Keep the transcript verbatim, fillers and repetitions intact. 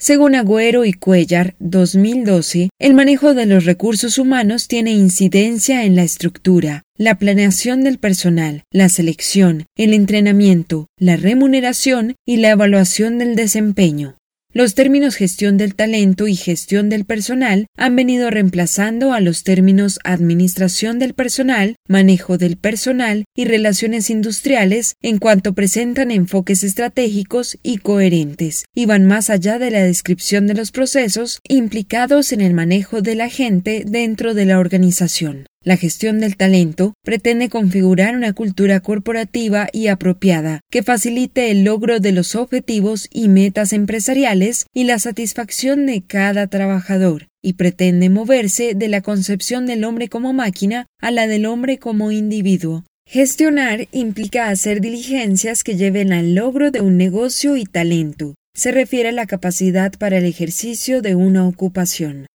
Según Agüero y Cuellar, dos mil doce, el manejo de los recursos humanos tiene incidencia en la estructura, la planeación del personal, la selección, el entrenamiento, la remuneración y la evaluación del desempeño. Los términos gestión del talento y gestión del personal han venido reemplazando a los términos administración del personal, manejo del personal y relaciones industriales en cuanto presentan enfoques estratégicos y coherentes, y van más allá de la descripción de los procesos implicados en el manejo de la gente dentro de la organización. La gestión del talento pretende configurar una cultura corporativa y apropiada que facilite el logro de los objetivos y metas empresariales y la satisfacción de cada trabajador, y pretende moverse de la concepción del hombre como máquina a la del hombre como individuo. Gestionar implica hacer diligencias que lleven al logro de un negocio y talento. Se refiere a la capacidad para el ejercicio de una ocupación.